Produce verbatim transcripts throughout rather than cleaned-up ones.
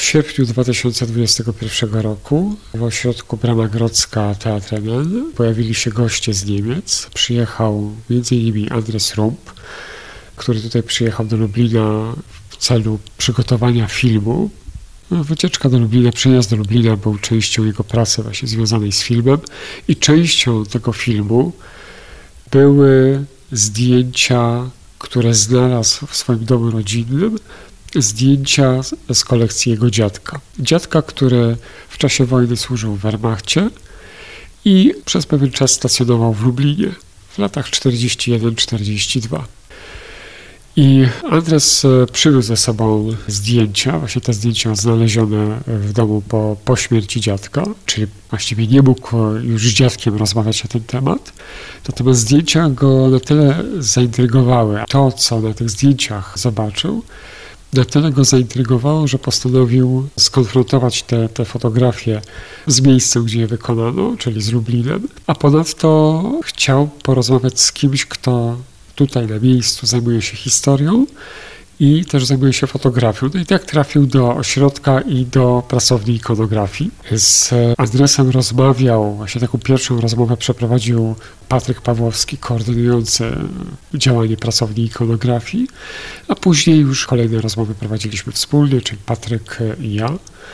sierpniu dwa tysiące dwudziestego pierwszego roku w ośrodku Brama Grodzka Teatr N N pojawili się goście z Niemiec. Przyjechał między innymi Andres Rump, który tutaj przyjechał do Lublina w celu przygotowania filmu. Wycieczka do Lublina, przyjazd do Lublina był częścią jego pracy właśnie związanej z filmem i częścią tego filmu były zdjęcia, które znalazł w swoim domu rodzinnym, zdjęcia z kolekcji jego dziadka. Dziadka, który w czasie wojny służył w Wehrmachcie i przez pewien czas stacjonował w Lublinie w latach czterdziestym pierwszym czterdziestym drugim. I Andres przywiózł ze sobą zdjęcia, właśnie te zdjęcia znalezione w domu po, po śmierci dziadka, czyli właściwie nie mógł już z dziadkiem rozmawiać na ten temat. Natomiast zdjęcia go na tyle zaintrygowały. To, co na tych zdjęciach zobaczył, na tyle go zaintrygowało, że postanowił skonfrontować te, te fotografie z miejscem, gdzie je wykonano, czyli z Lublinem, a ponadto chciał porozmawiać z kimś, kto tutaj na miejscu zajmuje się historią i też zajmuje się fotografią. No i tak trafił do ośrodka i do pracowni ikonografii. Z Andresem rozmawiał, właśnie taką pierwszą rozmowę przeprowadził Patryk Pawłowski, koordynujący działanie pracowni ikonografii, a później już kolejne rozmowy prowadziliśmy wspólnie, czyli Patryk i ja.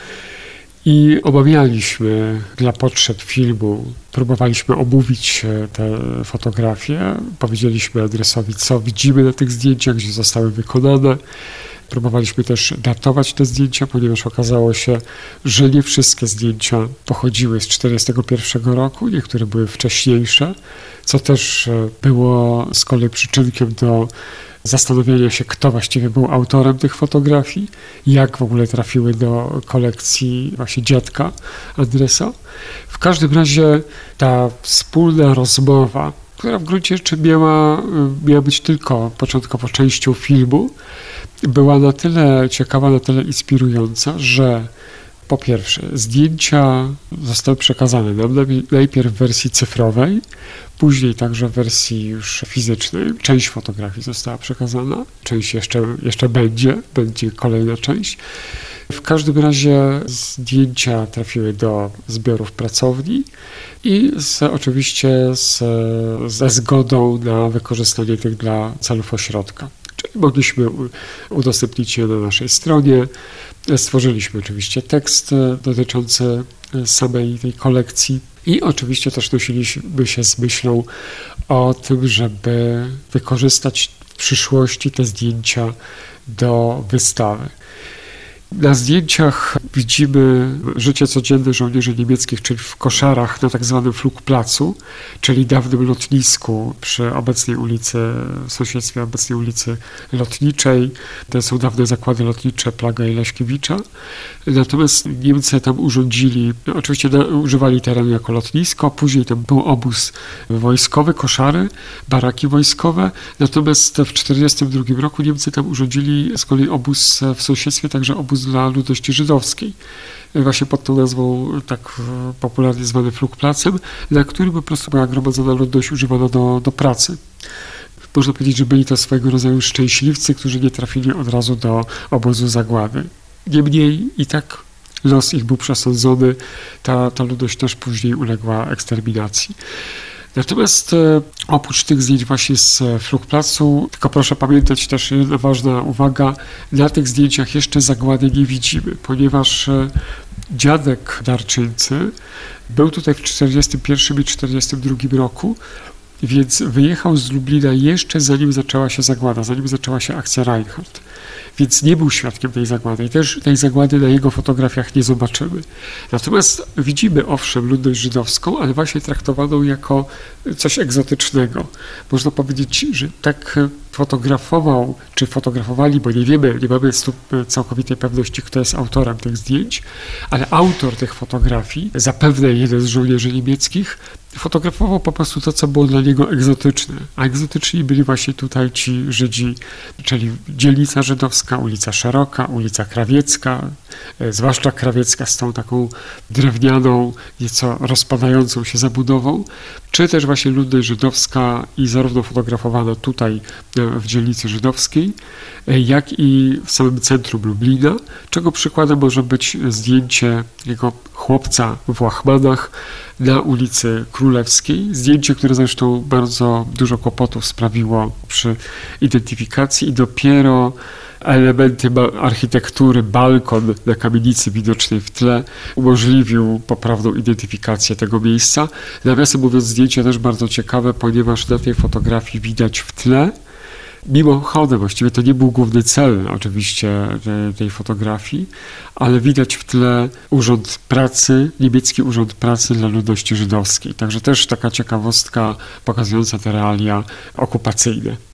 I omawialiśmy dla potrzeb filmu, próbowaliśmy omówić te fotografie, powiedzieliśmy Andresowi, co widzimy na tych zdjęciach, gdzie zostały wykonane. Próbowaliśmy też datować te zdjęcia, ponieważ okazało się, że nie wszystkie zdjęcia pochodziły z czterdziestego pierwszego roku, niektóre były wcześniejsze, co też było z kolei przyczynkiem do zastanowienia się, kto właściwie był autorem tych fotografii, jak w ogóle trafiły do kolekcji właśnie dziadka Andresa. W każdym razie ta wspólna rozmowa, która w gruncie rzeczy miała, miała być tylko początkowo częścią filmu, była na tyle ciekawa, na tyle inspirująca, że po pierwsze zdjęcia zostały przekazane nam najpierw w wersji cyfrowej, później także w wersji już fizycznej. Część fotografii została przekazana, część jeszcze, jeszcze będzie, będzie kolejna część. W każdym razie zdjęcia trafiły do zbiorów pracowni i z, oczywiście z, ze zgodą na wykorzystanie tych dla celów ośrodka. Czyli mogliśmy udostępnić je na naszej stronie. Stworzyliśmy oczywiście tekst dotyczący samej tej kolekcji i oczywiście też nosiliśmy się z myślą o tym, żeby wykorzystać w przyszłości te zdjęcia do wystawy. Na zdjęciach widzimy życie codzienne żołnierzy niemieckich, czyli w koszarach na tak zwanym Flugplatzu, czyli dawnym lotnisku przy obecnej ulicy, w sąsiedztwie obecnej ulicy Lotniczej. To są dawne zakłady lotnicze Plaga i Leśkiewicza. Natomiast Niemcy tam urządzili, no oczywiście na, używali terenu jako lotnisko, później tam był obóz wojskowy, koszary, baraki wojskowe. Natomiast w tysiąc dziewięćset czterdziestym drugim roku Niemcy tam urządzili z kolei obóz w sąsiedztwie, także obóz dla ludności żydowskiej, właśnie pod tą nazwą tak popularnie zwany Flugplacem, na którym po prostu była gromadzona ludność używana do, do pracy. Można powiedzieć, że byli to swojego rodzaju szczęśliwcy, którzy nie trafili od razu do obozu zagłady. Niemniej i tak los ich był przesądzony, ta, ta ludność też później uległa eksterminacji. Natomiast e, oprócz tych zdjęć właśnie z Flugplacu, tylko proszę pamiętać też jedna ważna uwaga, na tych zdjęciach jeszcze zagłady nie widzimy, ponieważ e, dziadek darczyńcy był tutaj w czterdziestym pierwszym i czterdziestym drugim roku, więc wyjechał z Lublina jeszcze zanim zaczęła się zagłada, zanim zaczęła się akcja Reinhardt. Więc nie był świadkiem tej zagłady i też tej zagłady na jego fotografiach nie zobaczymy. Natomiast widzimy owszem ludność żydowską, ale właśnie traktowaną jako coś egzotycznego. Można powiedzieć, że tak fotografował, czy fotografowali, bo nie wiemy, nie mamy całkowitej pewności, kto jest autorem tych zdjęć, ale autor tych fotografii, zapewne jeden z żołnierzy niemieckich, fotografował po prostu to, co było dla niego egzotyczne. A egzotyczni byli właśnie tutaj ci Żydzi, czyli dzielnica żydowska, ulica Szeroka, ulica Krawiecka, zwłaszcza Krawiecka z tą taką drewnianą, nieco rozpadającą się zabudową. czy też właśnie ludność żydowska i zarówno fotografowana tutaj w dzielnicy żydowskiej, jak i w samym centrum Lublina, czego przykładem może być zdjęcie jego chłopca w łachmanach na ulicy Królewskiej. Zdjęcie, które zresztą bardzo dużo kłopotów sprawiło przy identyfikacji i dopiero elementy architektury, balkon na kamienicy widocznej w tle umożliwił poprawną identyfikację tego miejsca. Nawiasem mówiąc, zdjęcie też bardzo ciekawe, ponieważ na tej fotografii widać w tle, mimochodem, właściwie to nie był główny cel oczywiście tej fotografii, ale widać w tle Urząd Pracy, niemiecki Urząd Pracy dla ludności żydowskiej. Także też taka ciekawostka pokazująca te realia okupacyjne.